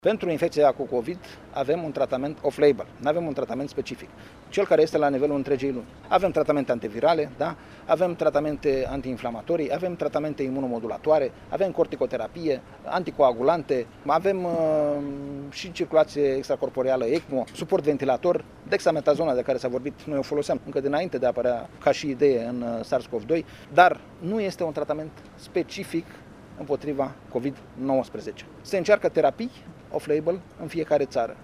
Pentru infecția cu COVID avem un tratament off-label, nu avem un tratament specific, cel care este la nivelul întregii lumi. Avem tratamente antivirale, da? Avem tratamente antiinflamatorii, avem tratamente imunomodulatoare, avem corticoterapie, anticoagulante, avem și circulație extracorporeală ECMO, suport ventilator, dexametazona de care s-a vorbit, noi o foloseam încă dinainte de a apărea ca și idee în SARS-CoV-2, dar nu este un tratament specific împotriva COVID-19. Se încearcă terapii off-label în fiecare țară.